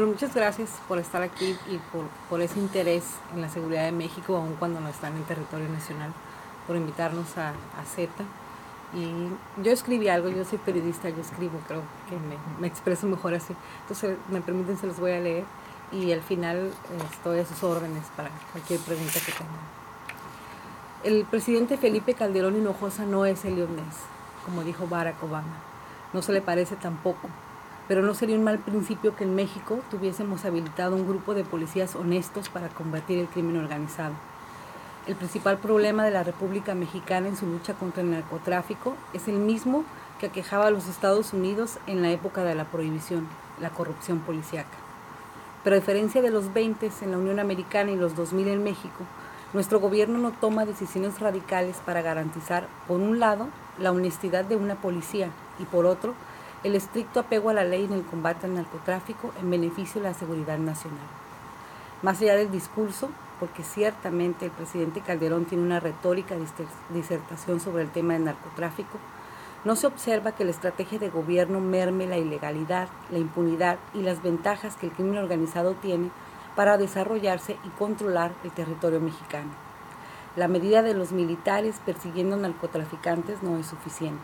Bueno, muchas gracias por estar aquí y por ese interés en la seguridad de México, aun cuando no está en el territorio nacional, por invitarnos a Z. Y yo escribí algo, yo soy periodista, yo escribo, creo que me expreso mejor así. Entonces, me permiten, se los voy a leer y al final estoy a sus órdenes para cualquier pregunta que tengan. El presidente Felipe Calderón Hinojosa no es Elliot Ness, como dijo Barack Obama. No se le parece tampoco. Pero no sería un mal principio que en México tuviésemos habilitado un grupo de policías honestos para combatir el crimen organizado. El principal problema de la República Mexicana en su lucha contra el narcotráfico es el mismo que aquejaba a los Estados Unidos en la época de la prohibición, la corrupción policíaca. Pero a diferencia de los 20 en la Unión Americana y los 2000 en México, nuestro gobierno no toma decisiones radicales para garantizar, por un lado, la honestidad de una policía y por otro, el estricto apego a la ley en el combate al narcotráfico en beneficio de la seguridad nacional. Más allá del discurso, porque ciertamente el presidente Calderón tiene una retórica disertación sobre el tema del narcotráfico, no se observa que la estrategia de gobierno merme la ilegalidad, la impunidad y las ventajas que el crimen organizado tiene para desarrollarse y controlar el territorio mexicano. La medida de los militares persiguiendo narcotraficantes no es suficiente.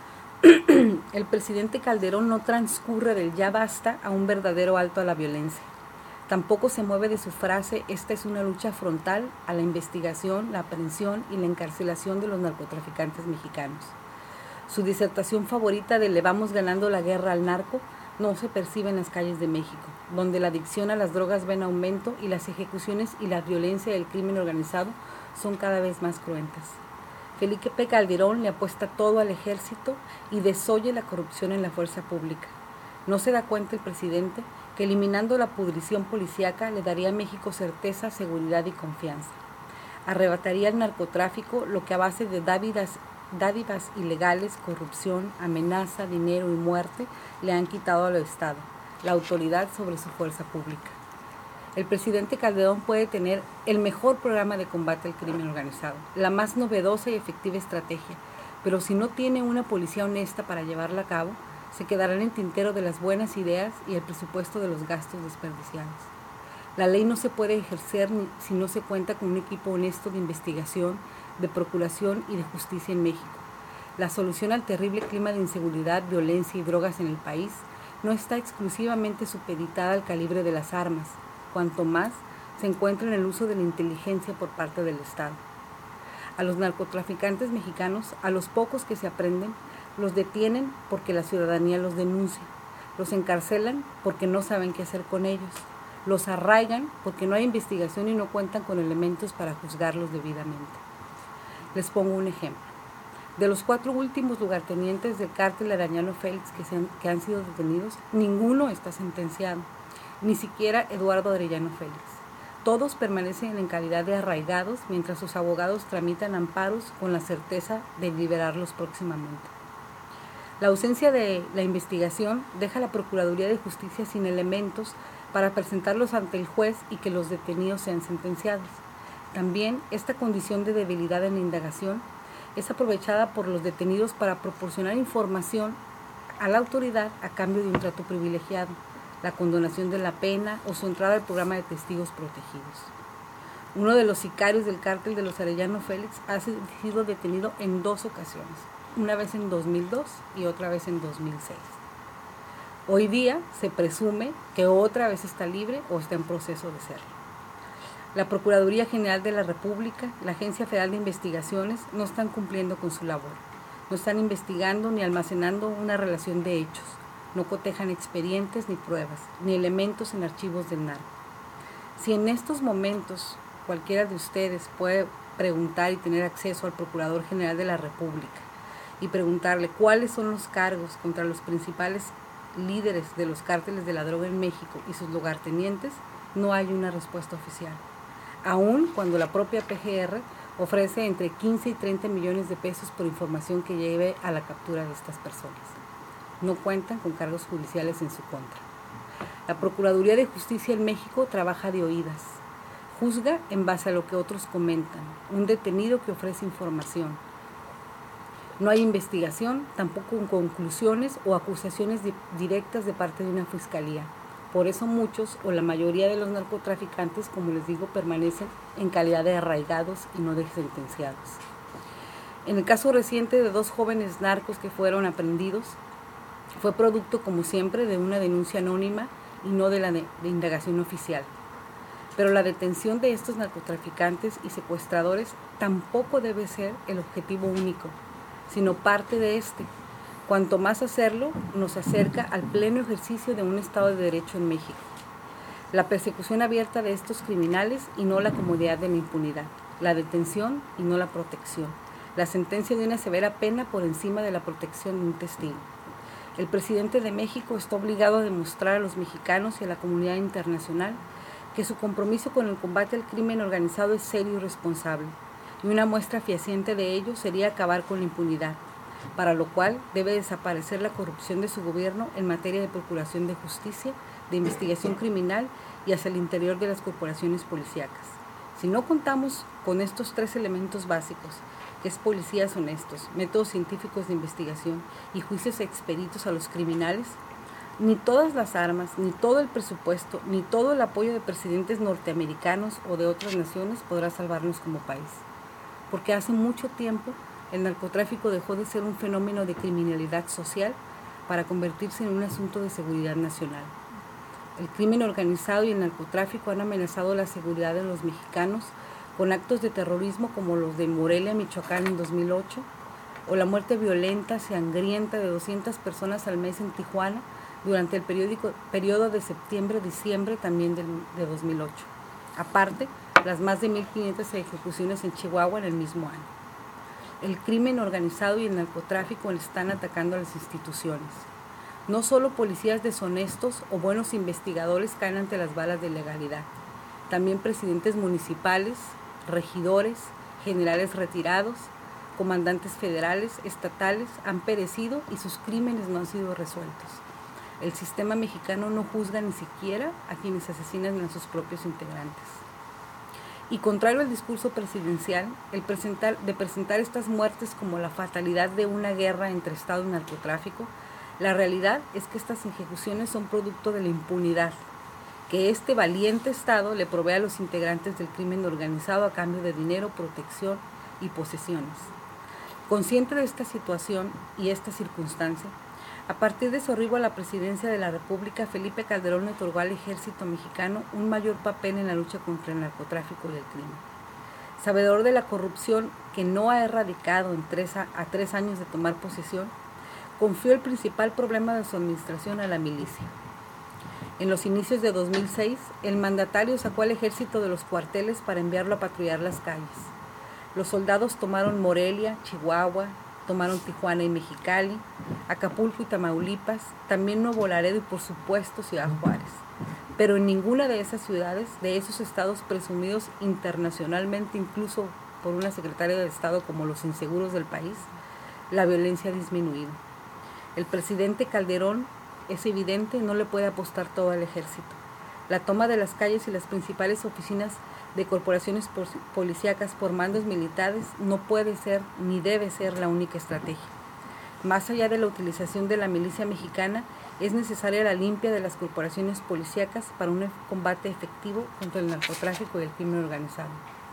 El presidente Calderón no transcurre del ya basta a un verdadero alto a la violencia. Tampoco se mueve de su frase, esta es una lucha frontal a la investigación, la aprehensión y la encarcelación de los narcotraficantes mexicanos. Su disertación favorita de le vamos ganando la guerra al narco no se percibe en las calles de México, donde la adicción a las drogas va en aumento y las ejecuciones y la violencia del crimen organizado son cada vez más cruentas. Felipe Calderón le apuesta todo al ejército y desoye la corrupción en la fuerza pública. ¿No se da cuenta el presidente que eliminando la pudrición policíaca le daría a México certeza, seguridad y confianza? Arrebataría al narcotráfico lo que a base de dádivas ilegales, corrupción, amenaza, dinero y muerte le han quitado al Estado, la autoridad sobre su fuerza pública. El presidente Calderón puede tener el mejor programa de combate al crimen organizado, la más novedosa y efectiva estrategia, pero si no tiene una policía honesta para llevarla a cabo, se quedará en el tintero de las buenas ideas y el presupuesto de los gastos desperdiciados. La ley no se puede ejercer si no se cuenta con un equipo honesto de investigación, de procuración y de justicia en México. La solución al terrible clima de inseguridad, violencia y drogas en el país no está exclusivamente supeditada al calibre de las armas, cuanto más se encuentra en el uso de la inteligencia por parte del Estado. A los narcotraficantes mexicanos, a los pocos que se aprenden, los detienen porque la ciudadanía los denuncia, los encarcelan porque no saben qué hacer con ellos, los arraigan porque no hay investigación y no cuentan con elementos para juzgarlos debidamente. Les pongo un ejemplo. De los 4 últimos lugartenientes del cártel Arellano Félix que han sido detenidos, ninguno está sentenciado, ni siquiera Eduardo Arellano Félix. Todos permanecen en calidad de arraigados mientras sus abogados tramitan amparos con la certeza de liberarlos próximamente. La ausencia de la investigación deja a la Procuraduría de Justicia sin elementos para presentarlos ante el juez y que los detenidos sean sentenciados. También esta condición de debilidad en la indagación es aprovechada por los detenidos para proporcionar información a la autoridad a cambio de un trato privilegiado, la condonación de la pena o su entrada al programa de testigos protegidos. Uno de los sicarios del cártel de los Arellano Félix ha sido detenido en 2 ocasiones, una vez en 2002 y otra vez en 2006. Hoy día se presume que otra vez está libre o está en proceso de serlo. La Procuraduría General de la República, la Agencia Federal de Investigaciones no están cumpliendo con su labor. No están investigando ni almacenando una relación de hechos. No cotejan expedientes ni pruebas, ni elementos en archivos del narco. Si en estos momentos cualquiera de ustedes puede preguntar y tener acceso al Procurador General de la República y preguntarle cuáles son los cargos contra los principales líderes de los cárteles de la droga en México y sus lugartenientes, no hay una respuesta oficial. Aun cuando la propia PGR ofrece entre 15 y 30 millones de pesos por información que lleve a la captura de estas personas. No cuentan con cargos judiciales en su contra. La Procuraduría de Justicia en México trabaja de oídas. Juzga en base a lo que otros comentan, un detenido que ofrece información. No hay investigación, tampoco conclusiones o acusaciones directas de parte de una fiscalía. Por eso muchos o la mayoría de los narcotraficantes, como les digo, permanecen en calidad de arraigados y no de sentenciados. En el caso reciente de 2 jóvenes narcos que fueron aprehendidos, fue producto, como siempre, de una denuncia anónima y no de la de indagación oficial. Pero la detención de estos narcotraficantes y secuestradores tampoco debe ser el objetivo único, sino parte de este. Cuanto más hacerlo, nos acerca al pleno ejercicio de un Estado de Derecho en México. La persecución abierta de estos criminales y no la comodidad de la impunidad. La detención y no la protección. La sentencia de una severa pena por encima de la protección de un testigo. El presidente de México está obligado a demostrar a los mexicanos y a la comunidad internacional que su compromiso con el combate al crimen organizado es serio y responsable, y una muestra fehaciente de ello sería acabar con la impunidad, para lo cual debe desaparecer la corrupción de su gobierno en materia de procuración de justicia, de investigación criminal y hacia el interior de las corporaciones policíacas. Si no contamos con estos 3 elementos básicos, que es policías honestos, métodos científicos de investigación y juicios expeditos a los criminales, ni todas las armas, ni todo el presupuesto, ni todo el apoyo de presidentes norteamericanos o de otras naciones podrá salvarnos como país. Porque hace mucho tiempo el narcotráfico dejó de ser un fenómeno de criminalidad social para convertirse en un asunto de seguridad nacional. El crimen organizado y el narcotráfico han amenazado la seguridad de los mexicanos con actos de terrorismo como los de Morelia, Michoacán en 2008, o la muerte violenta, sangrienta de 200 personas al mes en Tijuana, durante el periodo de septiembre-diciembre también de 2008. Aparte, las más de 1.500 ejecuciones en Chihuahua en el mismo año. El crimen organizado y el narcotráfico están atacando a las instituciones. No solo policías deshonestos o buenos investigadores caen ante las balas de legalidad. También presidentes municipales, regidores, generales retirados, comandantes federales, estatales han perecido y sus crímenes no han sido resueltos. El sistema mexicano no juzga ni siquiera a quienes asesinan a sus propios integrantes. Y contrario al discurso presidencial, de presentar estas muertes como la fatalidad de una guerra entre Estado y narcotráfico, la realidad es que estas ejecuciones son producto de la impunidad que este valiente Estado le provee a los integrantes del crimen organizado a cambio de dinero, protección y posesiones. Consciente de esta situación y esta circunstancia, a partir de su arribo a la presidencia de la República, Felipe Calderón le otorgó al ejército mexicano un mayor papel en la lucha contra el narcotráfico y el crimen. Sabedor de la corrupción que no ha erradicado a 3 años de tomar posesión, confió el principal problema de su administración a la milicia. En los inicios de 2006, el mandatario sacó al ejército de los cuarteles para enviarlo a patrullar las calles. Los soldados tomaron Morelia, Chihuahua, tomaron Tijuana y Mexicali, Acapulco y Tamaulipas, también Nuevo Laredo y por supuesto Ciudad Juárez. Pero en ninguna de esas ciudades, de esos estados presumidos internacionalmente incluso por una secretaria de Estado como los inseguros del país, la violencia ha disminuido. El presidente Calderón, es evidente, no le puede apostar todo al ejército. La toma de las calles y las principales oficinas de corporaciones policíacas por mandos militares no puede ser ni debe ser la única estrategia. Más allá de la utilización de la milicia mexicana, es necesaria la limpia de las corporaciones policíacas para un combate efectivo contra el narcotráfico y el crimen organizado.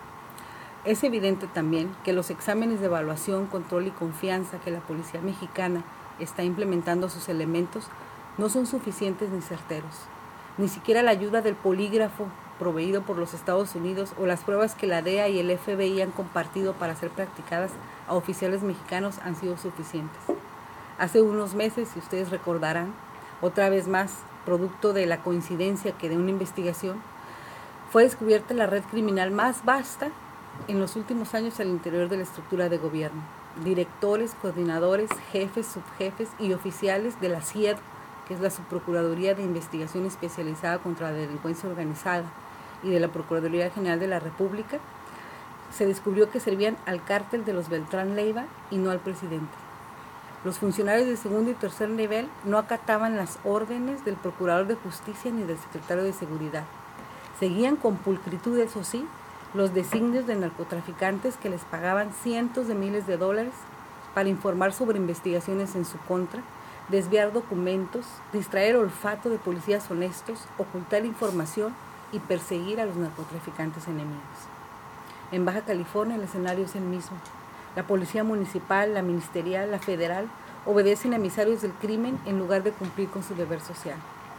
Es evidente también que los exámenes de evaluación, control y confianza que la policía mexicana está implementando a sus elementos no son suficientes ni certeros. Ni siquiera la ayuda del polígrafo proveído por los Estados Unidos o las pruebas que la DEA y el FBI han compartido para ser practicadas a oficiales mexicanos han sido suficientes. Hace unos meses, si ustedes recordarán, otra vez más, producto de la coincidencia que de una investigación, fue descubierta la red criminal más vasta en los últimos años al interior de la estructura de gobierno. Directores, coordinadores, jefes, subjefes y oficiales de la SIED, que es la Subprocuraduría de Investigación Especializada contra la Delincuencia Organizada, y de la Procuraduría General de la República, se descubrió que servían al cártel de los Beltrán Leiva y no al presidente. Los funcionarios de segundo y tercer nivel no acataban las órdenes del Procurador de Justicia ni del Secretario de Seguridad. Seguían con pulcritud, eso sí, los designios de narcotraficantes que les pagaban cientos de miles de dólares para informar sobre investigaciones en su contra, desviar documentos, distraer el olfato de policías honestos, ocultar información y perseguir a los narcotraficantes enemigos. En Baja California el escenario es el mismo. La policía municipal, la ministerial, la federal obedecen a emisarios del crimen en lugar de cumplir con su deber social.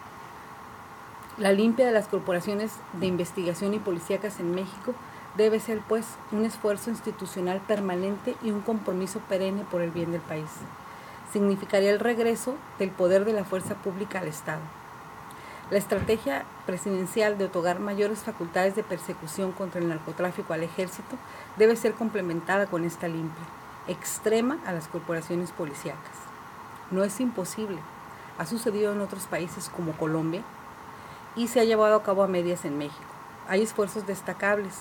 La limpia de las corporaciones de investigación y policíacas en México debe ser, pues, un esfuerzo institucional permanente y un compromiso perenne por el bien del país. Significaría el regreso del poder de la fuerza pública al Estado. La estrategia presidencial de otorgar mayores facultades de persecución contra el narcotráfico al ejército debe ser complementada con esta limpia, extrema a las corporaciones policíacas. No es imposible. Ha sucedido en otros países como Colombia y se ha llevado a cabo a medias en México. Hay esfuerzos destacables.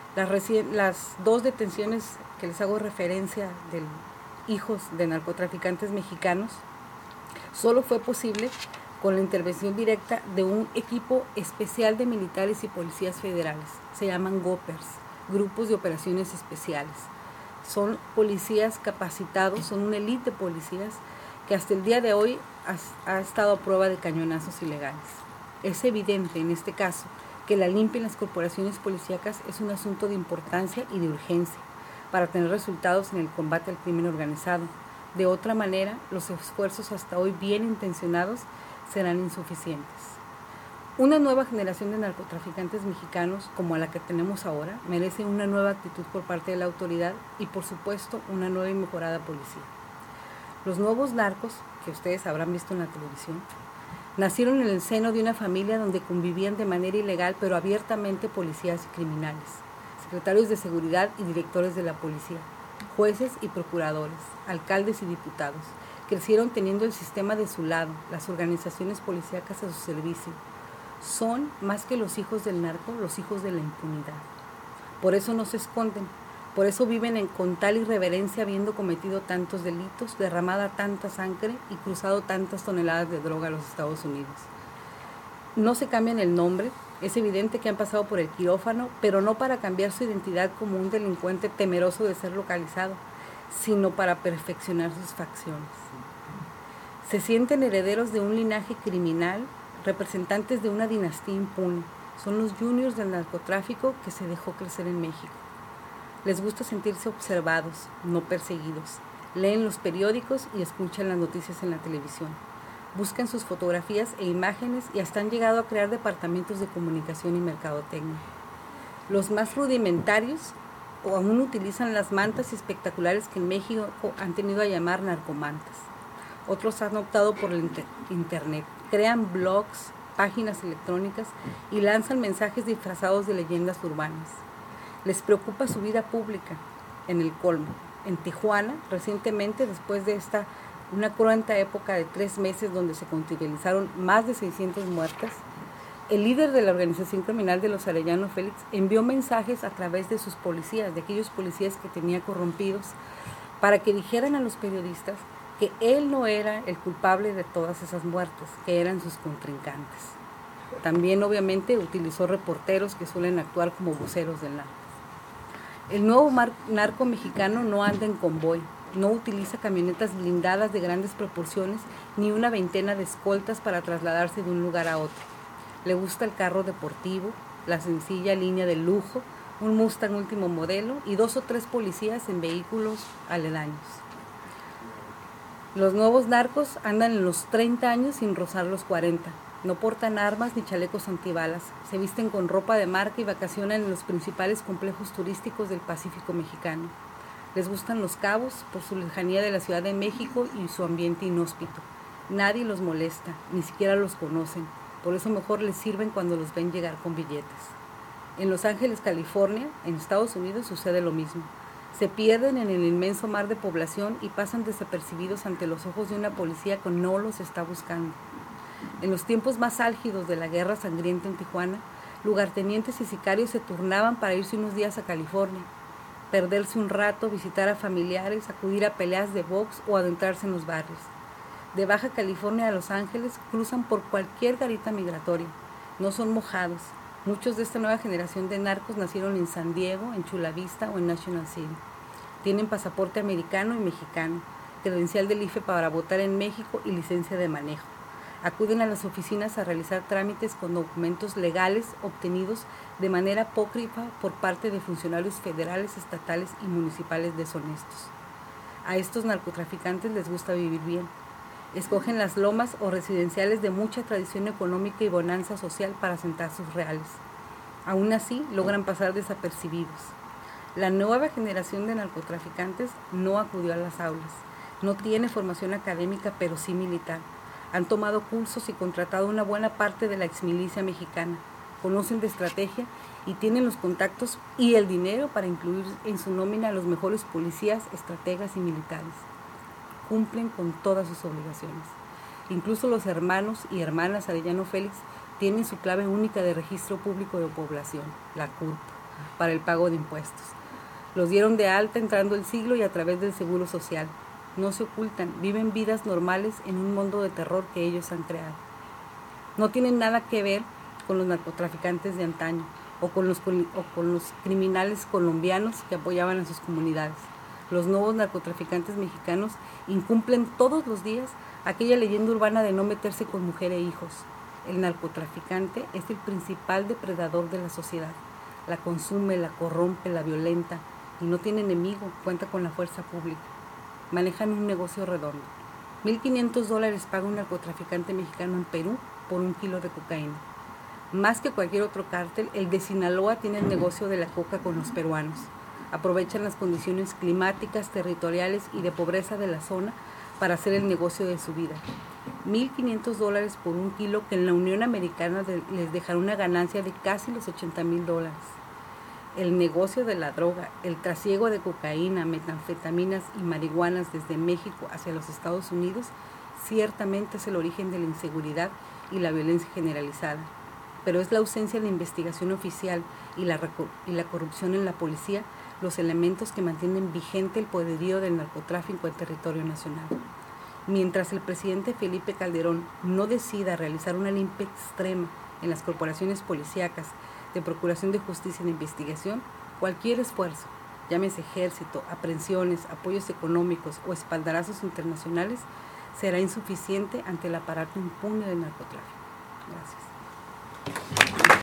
Las 2 detenciones que les hago referencia de hijos de narcotraficantes mexicanos solo fue posible con la intervención directa de un equipo especial de militares y policías federales. Se llaman GOPERS, Grupos de Operaciones Especiales. Son policías capacitados, son una élite de policías que hasta el día de hoy ha estado a prueba de cañonazos ilegales. Es evidente en este caso que la limpia en las corporaciones policíacas es un asunto de importancia y de urgencia para tener resultados en el combate al crimen organizado. De otra manera, los esfuerzos hasta hoy bien intencionados serán insuficientes. Una nueva generación de narcotraficantes mexicanos, como la que tenemos ahora, merece una nueva actitud por parte de la autoridad y, por supuesto, una nueva y mejorada policía. Los nuevos narcos, que ustedes habrán visto en la televisión, nacieron en el seno de una familia donde convivían de manera ilegal pero abiertamente policías y criminales, secretarios de seguridad y directores de la policía, jueces y procuradores, alcaldes y diputados. Crecieron teniendo el sistema de su lado, las organizaciones policíacas a su servicio. Son, más que los hijos del narco, los hijos de la impunidad. Por eso no se esconden, por eso viven con tal irreverencia habiendo cometido tantos delitos, derramada tanta sangre y cruzado tantas toneladas de droga a los Estados Unidos. No se cambian el nombre, es evidente que han pasado por el quirófano, pero no para cambiar su identidad como un delincuente temeroso de ser localizado, sino para perfeccionar sus facciones. Se sienten herederos de un linaje criminal, representantes de una dinastía impune. Son los juniors del narcotráfico que se dejó crecer en México. Les gusta sentirse observados, no perseguidos. Leen los periódicos y escuchan las noticias en la televisión. Buscan sus fotografías e imágenes y hasta han llegado a crear departamentos de comunicación y mercadotecnia. Los más rudimentarios aún utilizan las mantas espectaculares que en México han tenido a llamar narcomantas. Otros han optado por el internet, crean blogs, páginas electrónicas y lanzan mensajes disfrazados de leyendas urbanas. Les preocupa su vida pública en el colmo. En Tijuana, recientemente, después de una cruenta época de 3 meses donde se contabilizaron más de 600 muertes, el líder de la organización criminal de los Arellano Félix envió mensajes a través de sus policías, de aquellos policías que tenía corrompidos, para que dijeran a los periodistas que él no era el culpable de todas esas muertes, que eran sus contrincantes. También, obviamente, utilizó reporteros que suelen actuar como voceros del narco. El nuevo narco mexicano no anda en convoy, no utiliza camionetas blindadas de grandes proporciones ni una veintena de escoltas para trasladarse de un lugar a otro. Le gusta el carro deportivo, la sencilla línea de lujo, un Mustang último modelo y 2 o 3 policías en vehículos aledaños. Los nuevos narcos andan en los 30 años sin rozar los 40. No portan armas ni chalecos antibalas. Se visten con ropa de marca y vacacionan en los principales complejos turísticos del Pacífico mexicano. Les gustan Los Cabos por su lejanía de la Ciudad de México y su ambiente inhóspito. Nadie los molesta, ni siquiera los conocen. Por eso mejor les sirven cuando los ven llegar con billetes. En Los Ángeles, California, en Estados Unidos, sucede lo mismo. Se pierden en el inmenso mar de población y pasan desapercibidos ante los ojos de una policía que no los está buscando. En los tiempos más álgidos de la guerra sangrienta en Tijuana, lugartenientes y sicarios se turnaban para irse unos días a California, perderse un rato, visitar a familiares, acudir a peleas de box o adentrarse en los barrios. De Baja California a Los Ángeles cruzan por cualquier garita migratoria. No son mojados. Muchos de esta nueva generación de narcos nacieron en San Diego, en Chula Vista o en National City. Tienen pasaporte americano y mexicano. credencial del IFE para votar en México y licencia de manejo. Acuden a las oficinas a realizar trámites con documentos legales obtenidos de manera apócrifa por parte de funcionarios federales, estatales y municipales deshonestos. A estos narcotraficantes les gusta vivir bien. Escogen las lomas o residenciales de mucha tradición económica y bonanza social para asentar sus reales. Aún así, logran pasar desapercibidos. La nueva generación de narcotraficantes no acudió a las aulas. No tiene formación académica, pero sí militar. Han tomado cursos y contratado una buena parte de la exmilicia mexicana. Conocen de estrategia y tienen los contactos y el dinero para incluir en su nómina a los mejores policías, estrategas y militares. Cumplen con todas sus obligaciones. Incluso los hermanos y hermanas Arellano Félix tienen su clave única de registro público de población, la CURP, para el pago de impuestos. Los dieron de alta entrando el siglo y a través del Seguro Social. No se ocultan, viven vidas normales en un mundo de terror que ellos han creado. No tienen nada que ver con los narcotraficantes de antaño o con los criminales colombianos que apoyaban a sus comunidades. Los nuevos narcotraficantes mexicanos incumplen todos los días aquella leyenda urbana de no meterse con mujer e hijos. El narcotraficante es el principal depredador de la sociedad. La consume, la corrompe, la violenta y no tiene enemigo, cuenta con la fuerza pública. Manejan un negocio redondo. $1,500 paga un narcotraficante mexicano en Perú por 1 kilo de cocaína. Más que cualquier otro cártel, el de Sinaloa tiene el negocio de la coca con los peruanos. Aprovechan las condiciones climáticas, territoriales y de pobreza de la zona para hacer el negocio de su vida. $1,500 por 1 kilo que en la Unión Americana les dejará una ganancia de casi los $80,000. El negocio de la droga, el trasiego de cocaína, metanfetaminas y marihuanas desde México hacia los Estados Unidos ciertamente es el origen de la inseguridad y la violencia generalizada, pero es la ausencia de investigación oficial y la corrupción en la policía los elementos que mantienen vigente el poderío del narcotráfico en territorio nacional. Mientras el presidente Felipe Calderón no decida realizar una limpia extrema en las corporaciones policíacas de procuración de justicia y de investigación, cualquier esfuerzo, llámese ejército, aprehensiones, apoyos económicos o espaldarazos internacionales, será insuficiente ante el aparato impune del narcotráfico. Gracias.